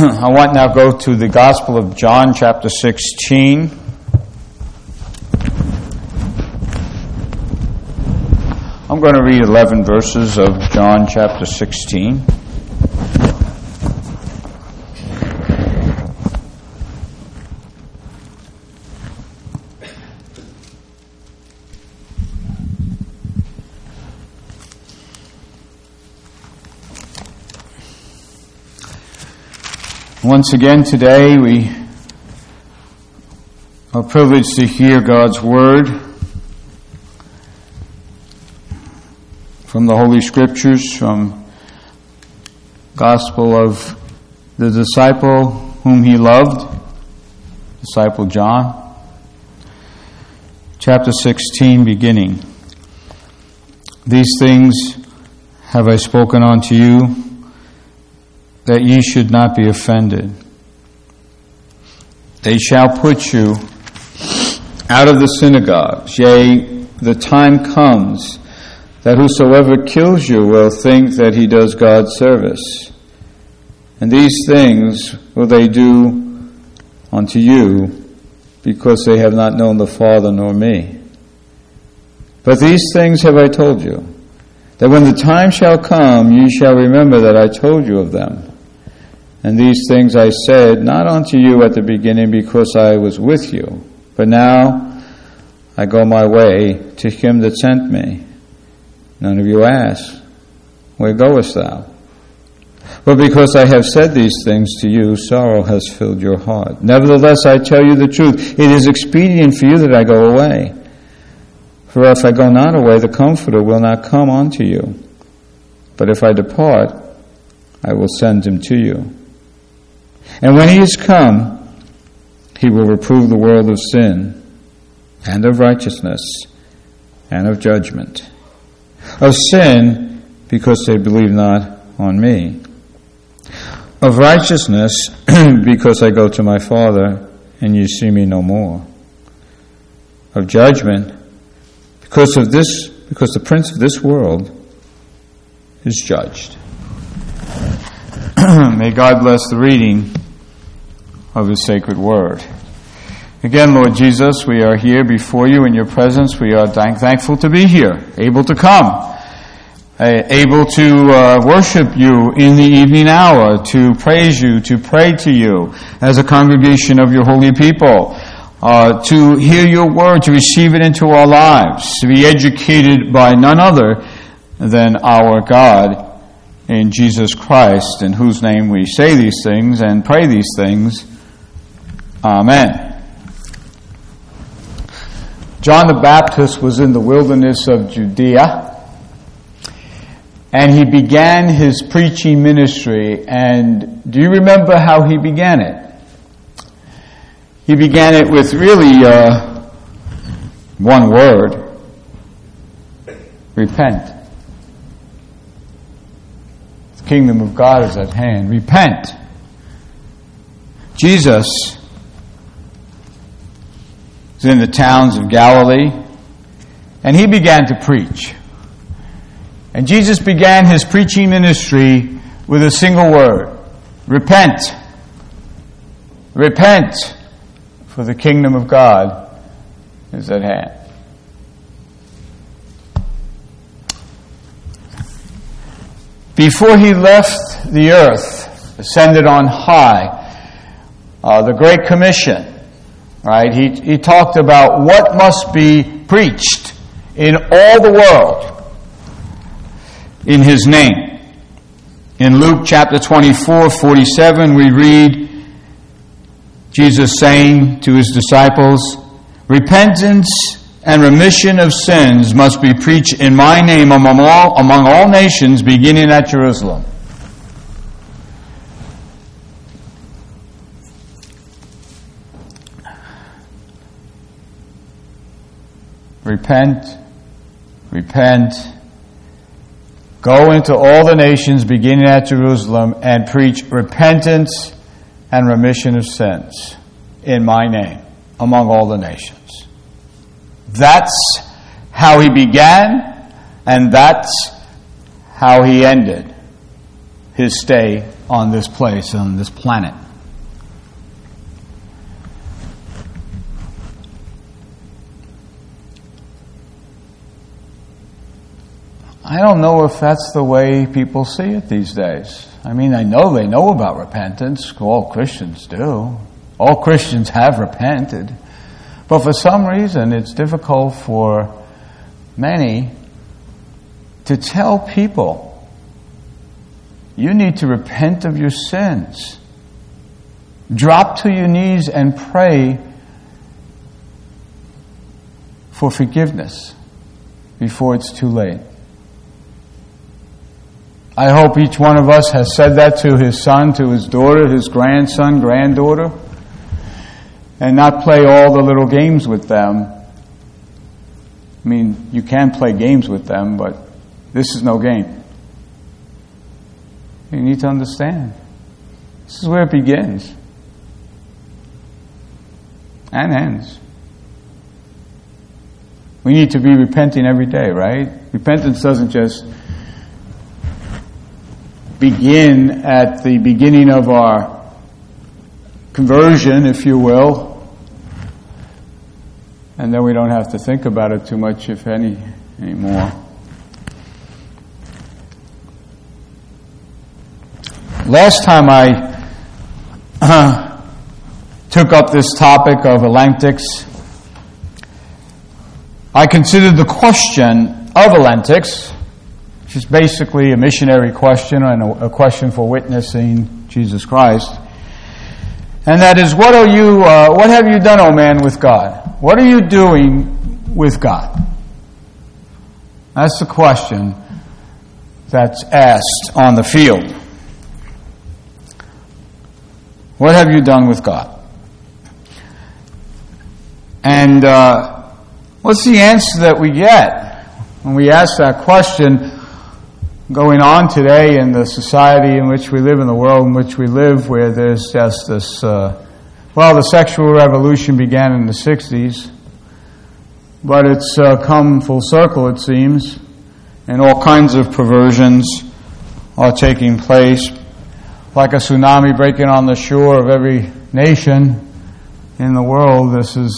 I want now to go to the Gospel of John, chapter 16. I'm going to read 11 verses of John chapter 16. Once again today we are privileged to hear God's Word from the Holy Scriptures, from Gospel of the disciple whom He loved, disciple John. Chapter 16 beginning. These things have I spoken unto you, that ye should not be offended. They shall put you out of the synagogues. Yea, the time comes that whosoever kills you will think that he does God service. And these things will they do unto you, because they have not known the Father nor me. But these things have I told you, that when the time shall come, ye shall remember that I told you of them. And these things I said not unto you at the beginning, because I was with you. But now I go my way to him that sent me. None of you ask, where goest thou? But because I have said these things to you, sorrow has filled your heart. Nevertheless, I tell you the truth. It is expedient for you that I go away. For if I go not away, the Comforter will not come unto you. But if I depart, I will send him to you. And when he is come, he will reprove the world of sin, and of righteousness, and of judgment. Of sin, because they believe not on me. Of righteousness, because I go to my Father, and you see me no more. Of judgment, because the prince of this world is judged. May God bless the reading of His sacred word. Again, Lord Jesus, we are here before you in your presence. We are thankful to be here, able to come, able to worship you in the evening hour, to praise you, to pray to you as a congregation of your holy people, to hear your word, to receive it into our lives, to be educated by none other than our God in Jesus Christ, in whose name we say these things and pray these things. Amen. John the Baptist was in the wilderness of Judea, and he began his preaching ministry. And do you remember how he began it? He began it with really one word: repent. The kingdom of God is at hand. Repent. Jesus was in the towns of Galilee, and he began to preach. And Jesus began his preaching ministry with a single word: repent. Repent, for the kingdom of God is at hand. Before he left the earth, ascended on high, the Great Commission, right? He talked about what must be preached in all the world in his name. In Luke chapter 24:47, we read Jesus saying to his disciples, repentance and remission of sins must be preached in my name among all nations, beginning at Jerusalem. Repent, repent, go into all the nations, beginning at Jerusalem, and preach repentance and remission of sins in my name among all the nations. That's how he began, and that's how he ended his stay on this place, on this planet. I don't know if that's the way people see it these days. I mean, I know they know about repentance. All Christians do. All Christians have repented. But for some reason, it's difficult for many to tell people, you need to repent of your sins. Drop to your knees and pray for forgiveness before it's too late. I hope each one of us has said that to his son, to his daughter, his grandson, granddaughter, and not play all the little games with them. I mean, you can play games with them, but this is no game. You need to understand. This is where it begins and ends. We need to be repenting every day, right? Repentance doesn't just begin at the beginning of our conversion, if you will, and then we don't have to think about it too much, if any, anymore. Last time I took up this topic of Elentics, I considered the question of Elentics, which is basically a missionary question and a question for witnessing Jesus Christ. And that is, what have you done, O man, with God? What are you doing with God? That's the question that's asked on the field. What have you done with God? And what's the answer that we get when we ask that question? Going on today in the society in which we live, in the world in which we live, where there's just this, the sexual revolution began in the 60s, but it's come full circle, it seems, and all kinds of perversions are taking place, like a tsunami breaking on the shore of every nation in the world. This is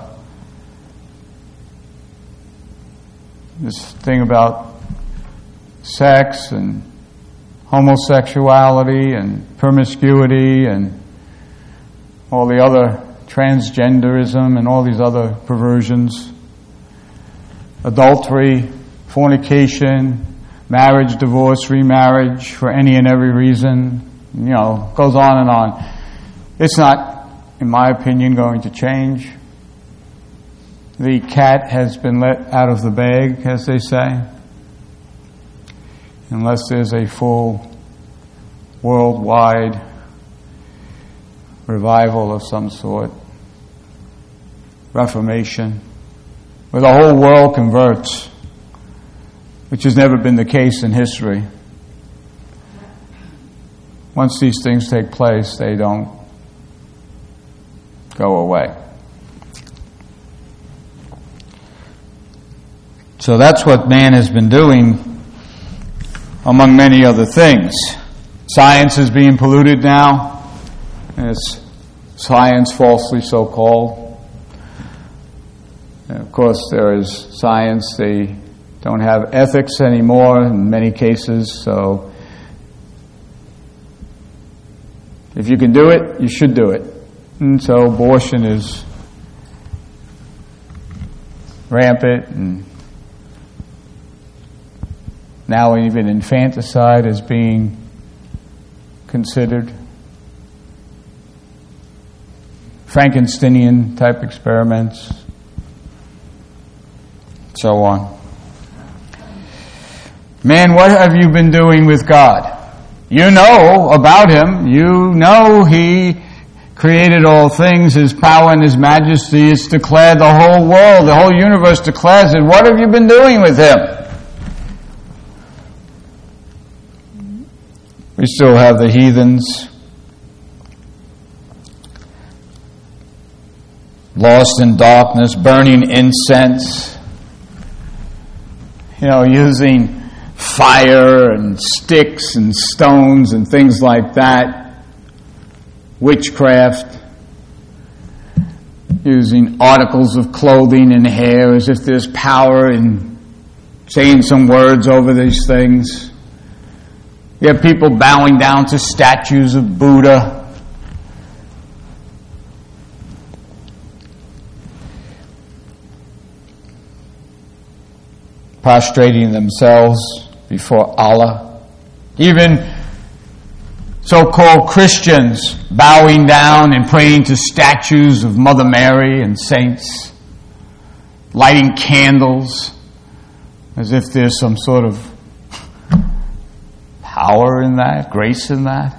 this thing about sex and homosexuality and promiscuity and all the other transgenderism and all these other perversions, adultery, fornication, marriage, divorce, remarriage for any and every reason, goes on and on. It's not, in my opinion, going to change. The cat has been let out of the bag, as they say, unless there's a full worldwide revival of some sort, reformation, where the whole world converts, which has never been the case in history. Once these things take place, they don't go away. So that's what man has been doing, among many other things. Science is being polluted now. It's science falsely so-called. And of course, there is science. They don't have ethics anymore in many cases, so if you can do it, you should do it. And so abortion is rampant, and now even infanticide is being considered. Frankensteinian type experiments, so on. Man, what have you been doing with God? You know about Him. You know He created all things. His power and His majesty is declared. The whole world, the whole universe declares it. What have you been doing with Him? We still have the heathens lost in darkness, burning incense, using fire and sticks and stones and things like that, witchcraft, using articles of clothing and hair as if there's power in saying some words over these things. You have people bowing down to statues of Buddha. Prostrating themselves before Allah. Even so-called Christians bowing down and praying to statues of Mother Mary and saints, lighting candles as if there's some sort of power in that, grace in that.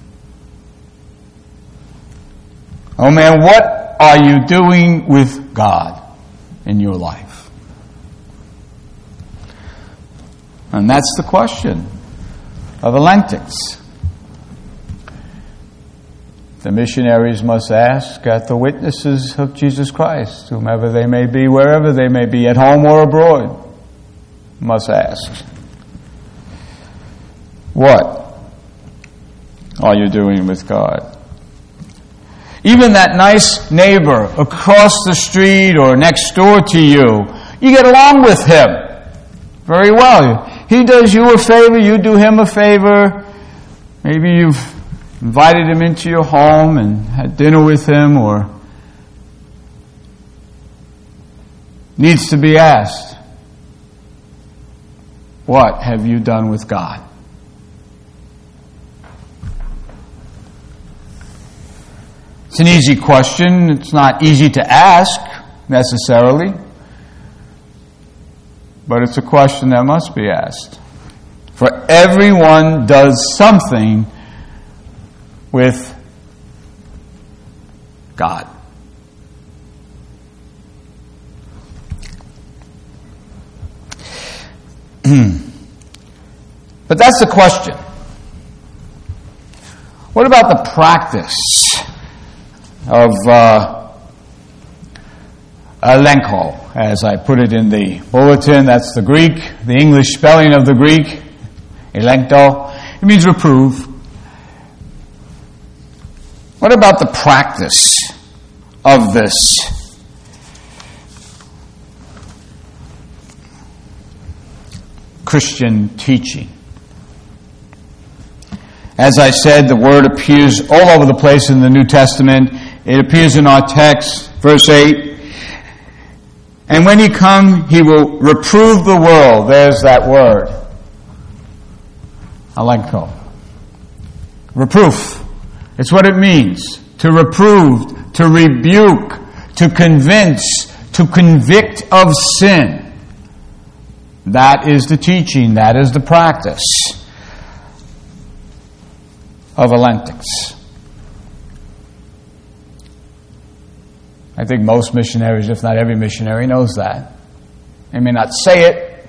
Oh man, what are you doing with God in your life? And that's the question of Atlantics. The missionaries must ask at the witnesses of Jesus Christ, whomever they may be, wherever they may be, at home or abroad, must ask, what are you doing with God? Even that nice neighbor across the street or next door to you, you get along with him very well. He does you a favor, you do him a favor. Maybe you've invited him into your home and had dinner with him, or needs to be asked, what have you done with God? It's an easy question. It's not easy to ask necessarily. But it's a question that must be asked. For everyone does something with God. But that's the question. What about the practice of elenko, as I put it in the bulletin? That's the Greek, the English spelling of the Greek, elenkto. It means reprove. What about the practice of this? Christian teaching. As I said, the word appears all over the place in the New Testament. It appears in our text, verse 8. And when he come, he will reprove the world. There's that word. Elenko. Reproof. It's what it means. To reprove, to rebuke, to convince, to convict of sin. That is the teaching. That is the practice of Atlantics. I think most missionaries, if not every missionary, knows that. They may not say it,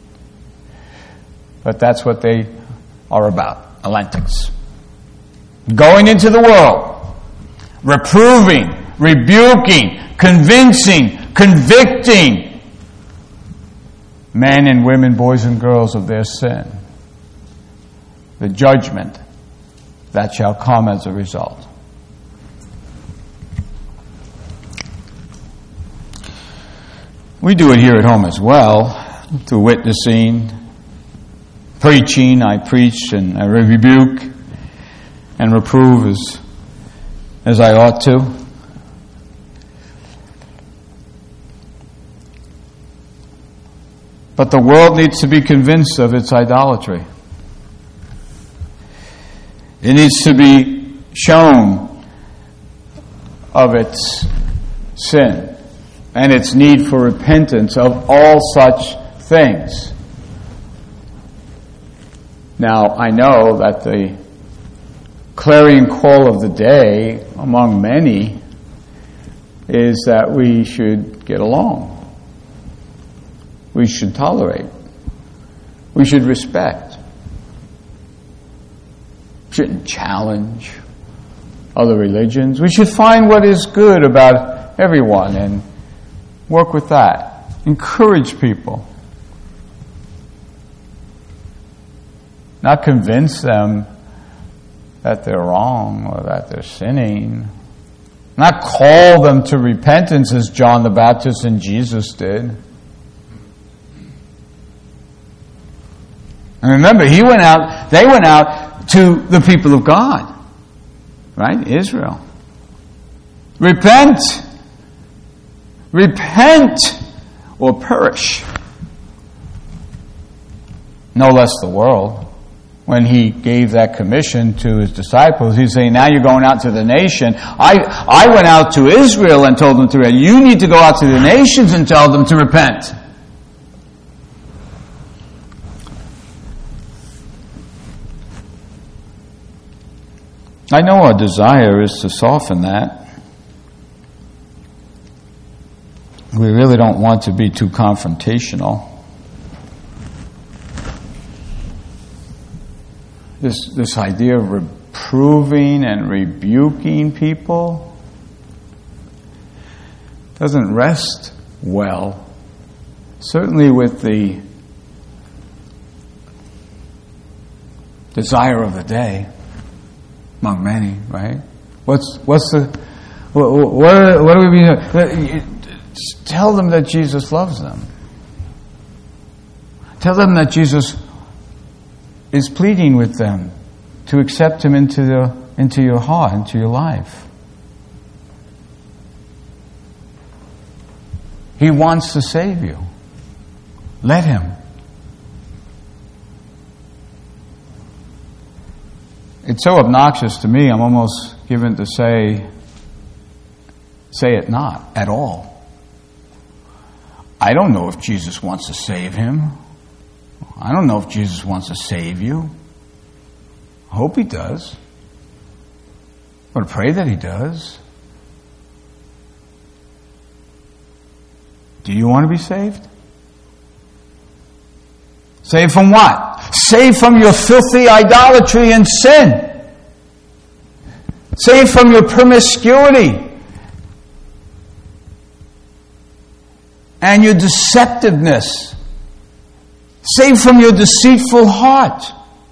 but that's what they are about, Atlantics. Going into the world, reproving, rebuking, convincing, convicting men and women, boys and girls of their sin. The judgment that shall come as a result. We do it here at home as well, through witnessing, preaching. I preach and I rebuke and reprove as I ought to. But the world needs to be convinced of its idolatry. It needs to be shown of its sin and its need for repentance of all such things. Now, I know that the clarion call of the day among many is that we should get along. We should tolerate. We should respect. We shouldn't challenge other religions. We should find what is good about everyone and work with that. Encourage people. Not convince them that they're wrong or that they're sinning. Not call them to repentance as John the Baptist and Jesus did. And remember, they went out to the people of God. Right? Israel. Repent. Repent or perish. No less the world. When he gave that commission to his disciples, he's saying, now you're going out to the nation. I went out to Israel and told them to repent. You need to go out to the nations and tell them to repent. I know our desire is to soften that. We really don't want to be too confrontational. This idea of reproving and rebuking people doesn't rest well, certainly with the desire of the day among many, right? What do we mean? Tell them that Jesus loves them. Tell them that Jesus is pleading with them to accept him into your heart, into your life. He wants to save you. Let him. It's so obnoxious to me, I'm almost given to say it not at all. I don't know if Jesus wants to save him. I don't know if Jesus wants to save you. I hope he does. I pray that he does. Do you want to be saved? Saved from what? Saved from your filthy idolatry and sin. Saved from your promiscuity and your deceptiveness. Saved from your deceitful heart.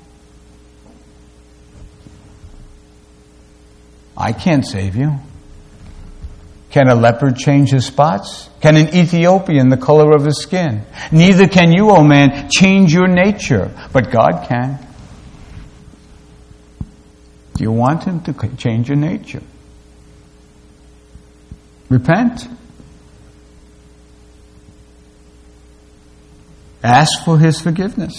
I can't save you. Can a leopard change his spots? Can an Ethiopian the color of his skin? Neither can you, O man, change your nature, but God can. Do you want him to change your nature? Repent. Ask for his forgiveness.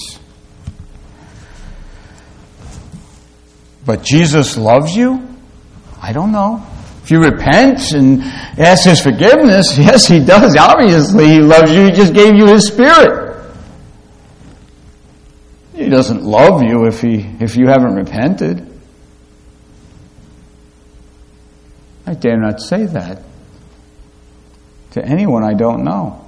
But Jesus loves you? I don't know. If you repent and ask his forgiveness, yes, he does. Obviously, he loves you. He just gave you his Spirit. He doesn't love you if you haven't repented. I dare not say that to anyone I don't know.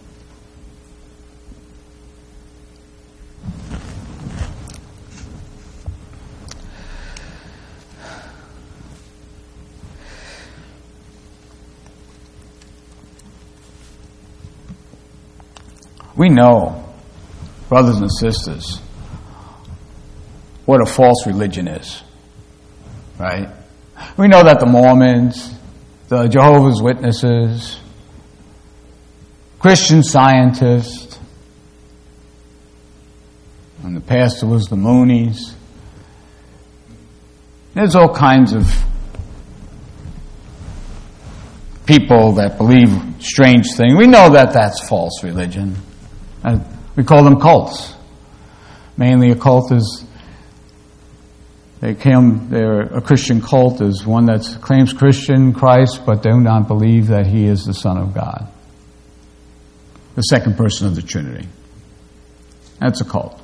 We know, brothers and sisters, what a false religion is, right? We know that the Mormons, the Jehovah's Witnesses, Christian Scientists, and the past it was the Moonies. There's all kinds of people that believe strange things. We know that that's false religion. We call them cults. Mainly a cult is, they're a Christian cult is one that claims Christian Christ, but do not believe that he is the Son of God. The second person of the Trinity. That's a cult.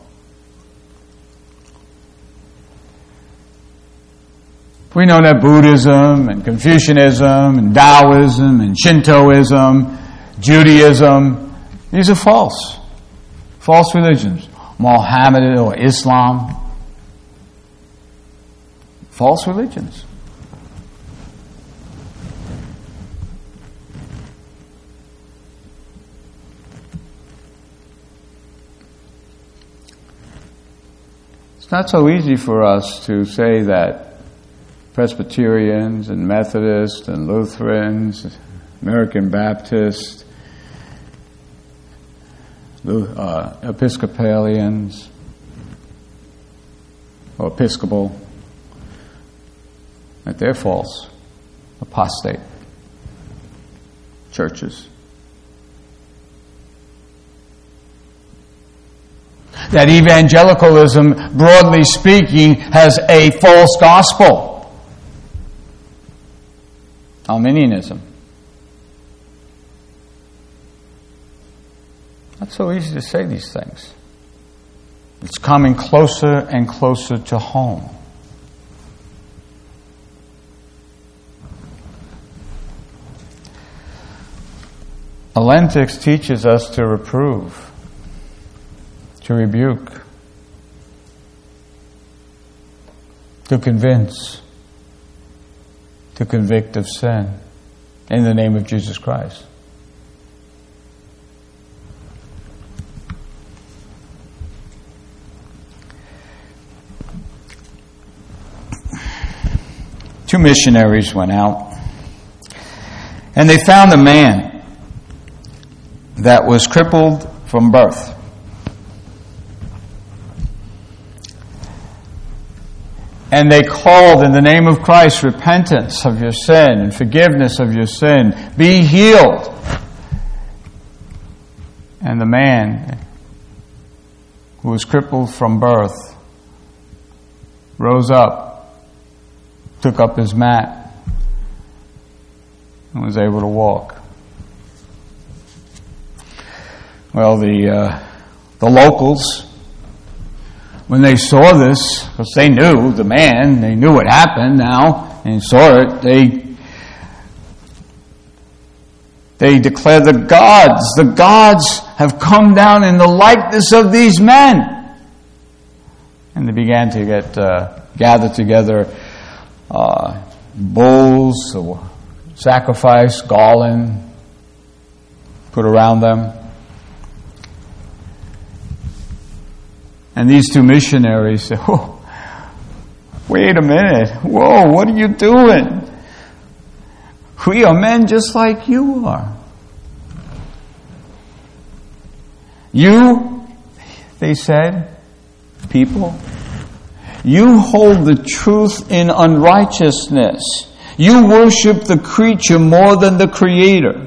We know that Buddhism and Confucianism and Taoism and Shintoism, Judaism, these are false. False religions. Mohammedan or Islam. False religions. It's not so easy for us to say that Presbyterians and Methodists and Lutherans, American Baptists, Episcopalians, or Episcopal, that they're false, apostate churches. That evangelicalism, broadly speaking, has a false gospel. Arminianism. Not so easy to say these things. It's coming closer and closer to home. Allentics teaches us to reprove, to rebuke, to convince, to convict of sin in the name of Jesus Christ. Two missionaries went out, and they found a man that was crippled from birth. And they called in the name of Christ repentance of your sin and forgiveness of your sin. Be healed. And the man who was crippled from birth rose up, took up his mat, and was able to walk. Well, the locals, when they saw this, because they knew the man, they knew what happened now, and saw it, they declared the gods have come down in the likeness of these men. And they began to get gather together bulls, sacrifice, garland, put around them. And these two missionaries said, "Oh, wait a minute. Whoa, what are you doing? We are men just like you are. You," they said, "people, you hold the truth in unrighteousness. You worship the creature more than the Creator."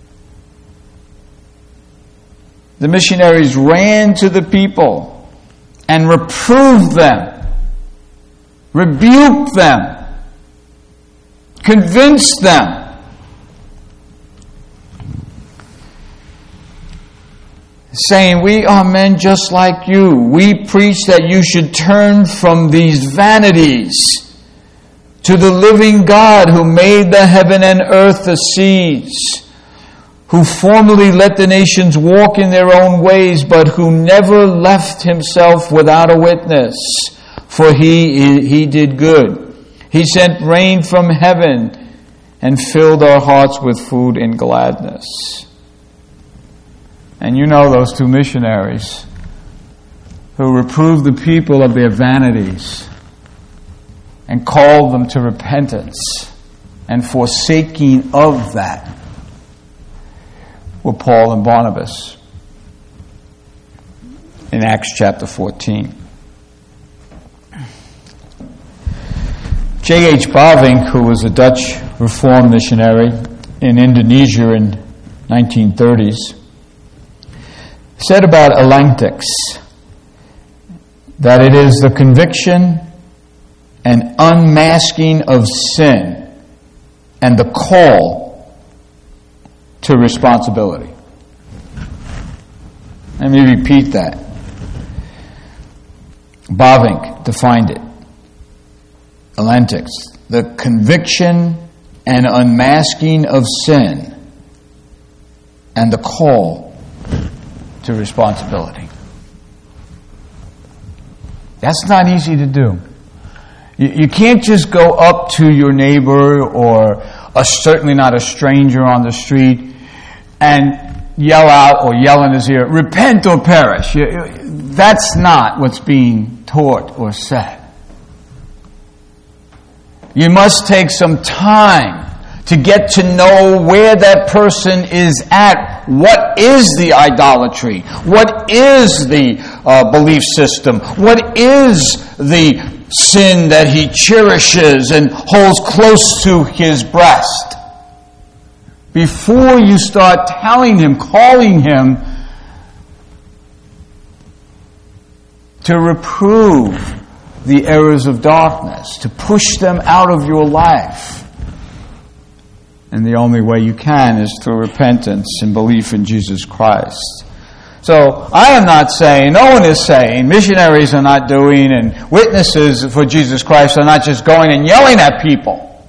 The missionaries ran to the people and reproved them, rebuked them, convinced them, saying, "We are men just like you. We preach that you should turn from these vanities to the living God who made the heaven and earth, the seas, who formerly let the nations walk in their own ways, but who never left himself without a witness. For he did good. He sent rain from heaven and filled our hearts with food and gladness." And you know those two missionaries who reproved the people of their vanities and called them to repentance and forsaking of that were Paul and Barnabas in Acts chapter 14. J.H. Bavinck, who was a Dutch Reformed missionary in Indonesia in 1930s, said about Allentics that it is the conviction and unmasking of sin and the call to responsibility. Let me repeat that. Bavinck defined it. Allentics, the conviction and unmasking of sin and the call to responsibility. That's not easy to do. You can't just go up to your neighbor or certainly not a stranger on the street and yell out or yell in his ear, repent or perish. That's not what's being taught or said. You must take some time to get to know where that person is at. What is the idolatry? What is the belief system? What is the sin that he cherishes and holds close to his breast? Before you start telling him, calling him to reprove the errors of darkness, to push them out of your life. And the only way you can is through repentance and belief in Jesus Christ. So I am not saying, no one is saying, missionaries are not doing, and witnesses for Jesus Christ are not just going and yelling at people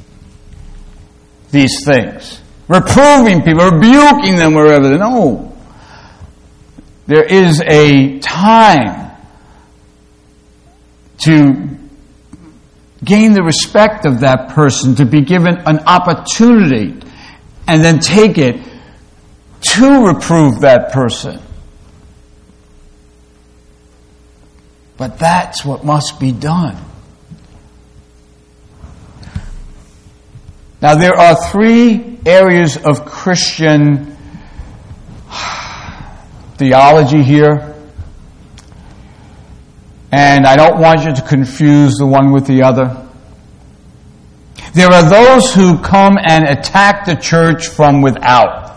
these things, reproving people, rebuking them wherever they know. There is a time to gain the respect of that person, to be given an opportunity, and then take it to reprove that person. But that's what must be done. Now, there are 3 areas of Christian theology here. And I don't want you to confuse the one with the other. There are those who come and attack the church from without,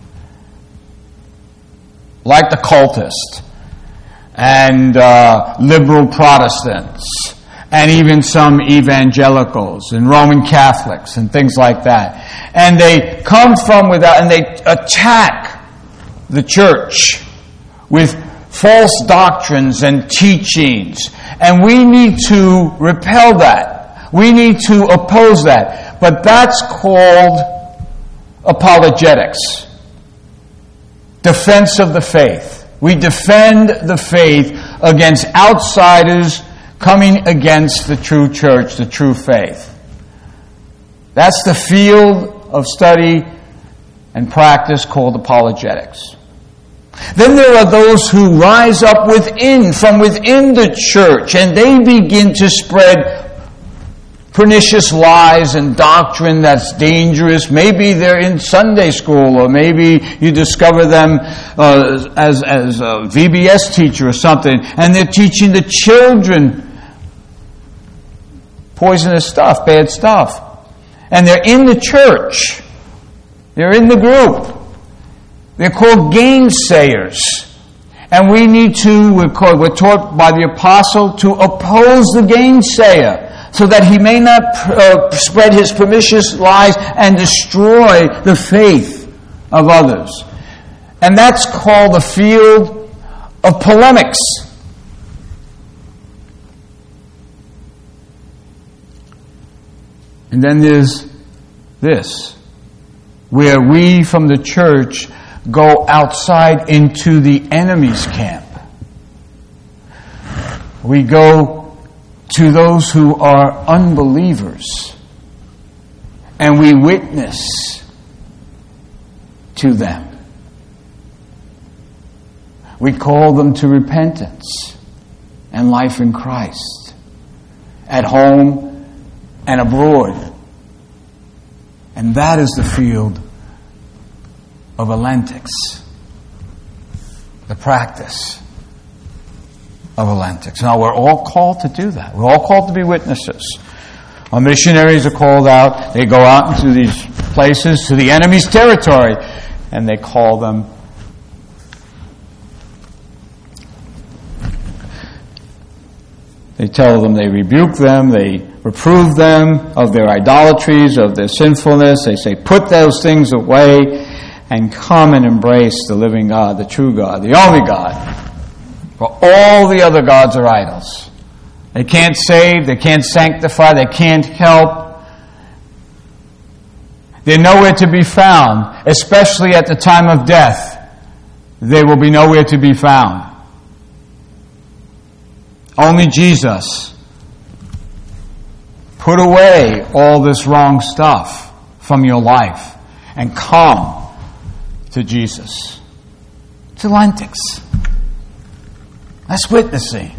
like the cultists and liberal Protestants and even some evangelicals and Roman Catholics and things like that. And they come from without and they attack the church with false doctrines and teachings. And we need to repel that. We need to oppose that. But that's called apologetics. Defense of the faith. We defend the faith against outsiders coming against the true church, the true faith. That's the field of study and practice called apologetics. Then there are those who rise up from within the church, and they begin to spread pernicious lies and doctrine that's dangerous. Maybe they're in Sunday school, or maybe you discover them as a VBS teacher or something, and they're teaching the children poisonous stuff, bad stuff. And they're in the church. They're in the group. They're called gainsayers. And we need to, we're taught by the apostle to oppose the gainsayer so that he may not spread his pernicious lies and destroy the faith of others. And that's called the field of polemics. And then there's this, where we from the church go outside into the enemy's camp. We go to those who are unbelievers, and we witness to them. We call them to repentance and life in Christ, at home and abroad. And that is the field of Atlantics, the practice of Atlantics. Now, we're all called to do that. We're all called to be witnesses. Our missionaries are called out. They go out into these places, to the enemy's territory, and they call them. They tell them, they rebuke them, they reprove them of their idolatries, of their sinfulness. They say, put those things away and come and embrace the living God, the true God, the only God. For all the other gods are idols. They can't save, they can't sanctify, they can't help. They're nowhere to be found, especially at the time of death. They will be nowhere to be found. Only Jesus. Put away all this wrong stuff from your life and come to Jesus. It's Lentix. That's witnessing.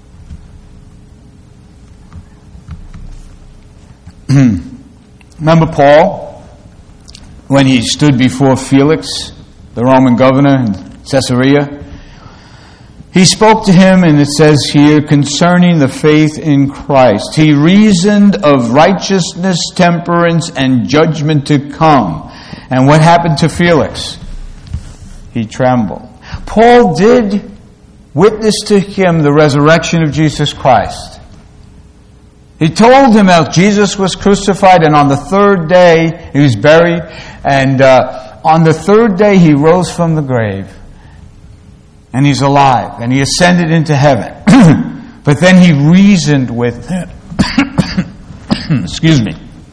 Remember Paul, when he stood before Felix, the Roman governor in Caesarea? He spoke to him, and it says here, concerning the faith in Christ. He reasoned of righteousness, temperance, and judgment to come. And what happened to Felix? He trembled. Paul did witness to him the resurrection of Jesus Christ. He told him that Jesus was crucified, and on the third day he was buried, and on the third day he rose from the grave. And he's alive, and he ascended into heaven. But then he reasoned with him, excuse me,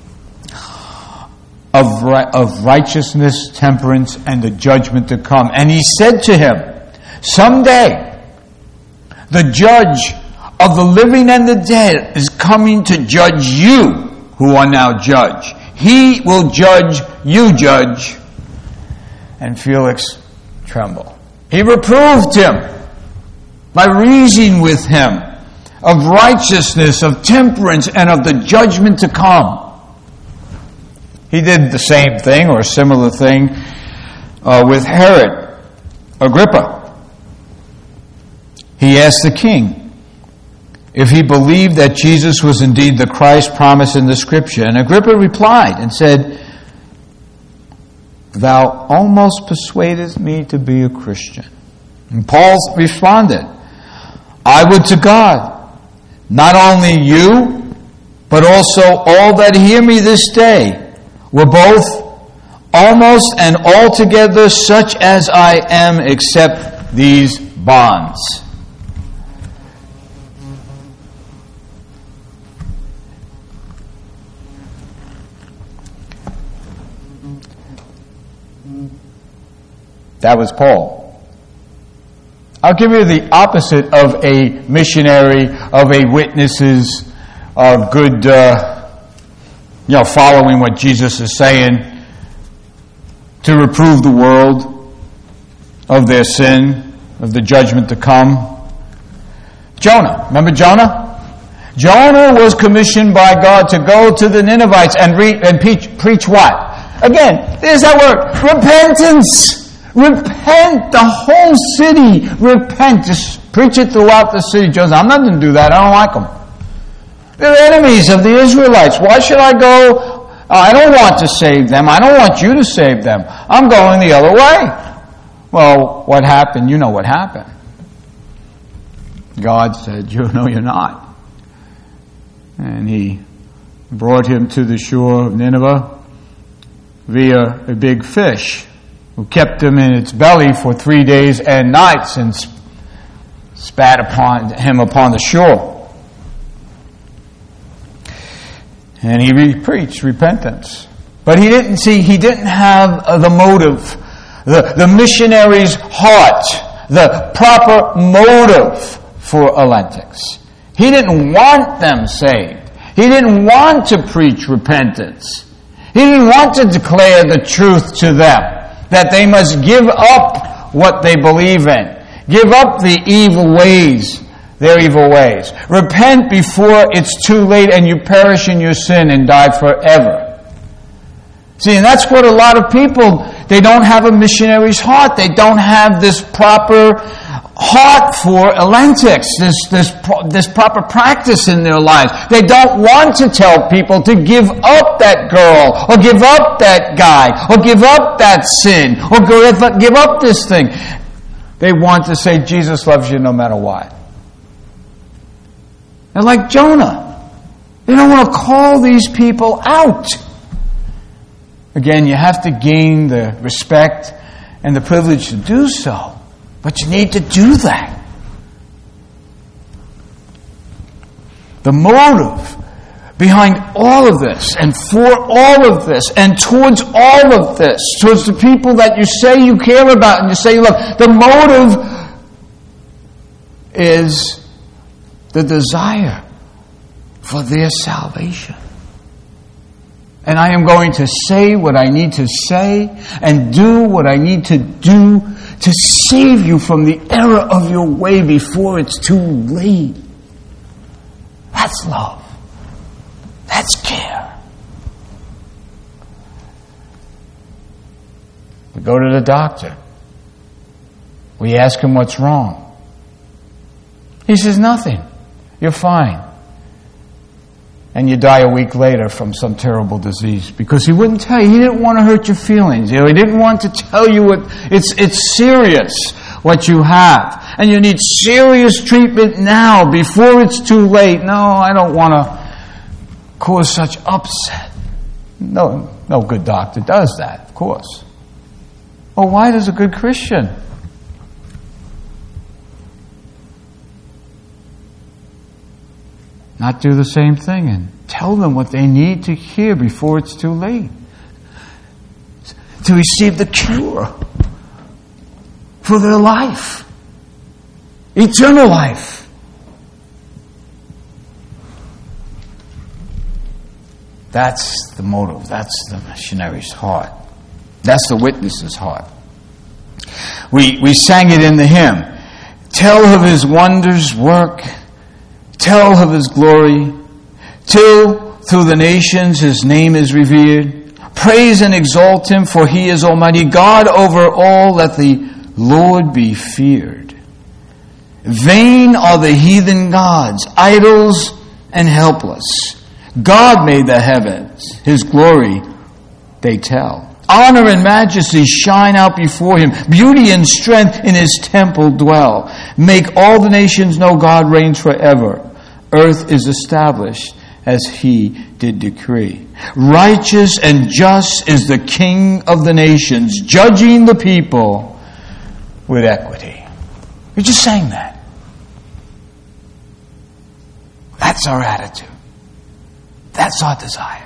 of righteousness, temperance, and the judgment to come. And he said to him, someday the judge of the living and the dead is coming to judge you who are now judge. He will judge you, judge. And Felix trembled. He reproved him by reasoning with him of righteousness, of temperance, and of the judgment to come. He did the same thing or a similar thing with Herod Agrippa. He asked the king if he believed that Jesus was indeed the Christ promised in the Scripture. And Agrippa replied and said, "Thou almost persuadest me to be a Christian." And Paul responded, "I would to God, not only you, but also all that hear me this day, were both almost and altogether such as I am, except these bonds." That was Paul. I'll give you the opposite of a missionary, of a witness's good, following what Jesus is saying to reprove the world of their sin, of the judgment to come. Jonah. Remember Jonah? Jonah was commissioned by God to go to the Ninevites and preach what? Again, there's that word, repentance. Repent, the whole city, repent. Just preach it throughout the city. Jonah, I'm not going to do that. I don't like them. They're enemies of the Israelites. Why should I go? I don't want to save them. I don't want you to save them. I'm going the other way. Well, what happened? You know what happened. God said, "No, you're not." And he brought him to the shore of Nineveh via a big fish, who kept him in its belly for 3 days and nights and spat upon him upon the shore. And he preached repentance. But he didn't have the motive, the missionary's heart, the proper motive for Lentix. He didn't want them saved. He didn't want to preach repentance. He didn't want to declare the truth to them, that they must give up what they believe in. Give up the evil ways, their evil ways. Repent before it's too late and you perish in your sin and die forever. See, and that's what a lot of people, they don't have a missionary's heart. They don't have this proper heart for Lentix, this proper practice in their lives. They don't want to tell people to give up that girl, or give up that guy, or give up that sin, or give up this thing. They want to say Jesus loves you no matter what. They're like Jonah. They don't want to call these people out. Again, you have to gain the respect and the privilege to do so. But you need to do that. The motive behind all of this, and for all of this, and towards all of this, towards the people that you say you care about and you say you love, the motive is the desire for their salvation. And I am going to say what I need to say and do what I need to do to save you from the error of your way before it's too late. That's love. That's care. We go to the doctor. We ask him what's wrong. He says, nothing. You're fine. And you die a week later from some terrible disease because he wouldn't tell you. He didn't want to hurt your feelings. He didn't want to tell you what it's serious what you have. And you need serious treatment now before it's too late. No, I don't want to cause such upset. No good doctor does that, of course. Well, why does a good Christian not do the same thing and tell them what they need to hear before it's too late? To receive the cure for their life. Eternal life. That's the motive. That's the missionary's heart. That's the witness's heart. We sang it in the hymn. Tell of his wonders work. Tell of his glory. Till through the nations his name is revered. Praise and exalt him, for he is almighty God over all. Let the Lord be feared. Vain are the heathen gods, idols and helpless. God made the heavens, his glory they tell. Honor and majesty shine out before him. Beauty and strength in his temple dwell. Make all the nations know God reigns forever. Earth is established as he did decree. Righteous and just is the King of the nations, judging the people with equity. We just sang that. That's our attitude. That's our desire.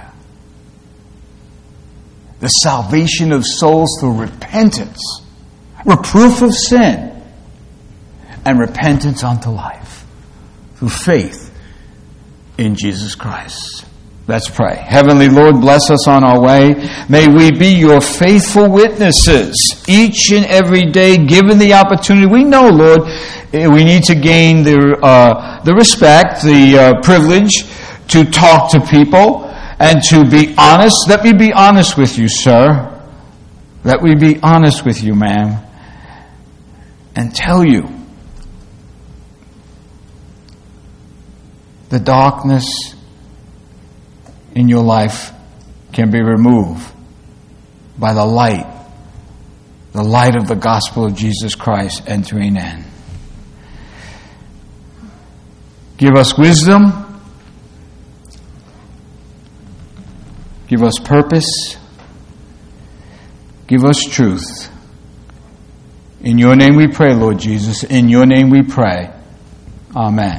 The salvation of souls through repentance, reproof of sin, and repentance unto life through faith in Jesus Christ. Let's pray. Heavenly Lord, bless us on our way. May we be your faithful witnesses each and every day, given the opportunity. We know, Lord, we need to gain the respect, the privilege to talk to people and to be honest. Let me be honest with you, sir. Let me be honest with you, ma'am, and tell you the darkness in your life can be removed by the light of the gospel of Jesus Christ entering in. Give us wisdom. Give us purpose. Give us truth. In your name we pray, Lord Jesus. In your name we pray. Amen.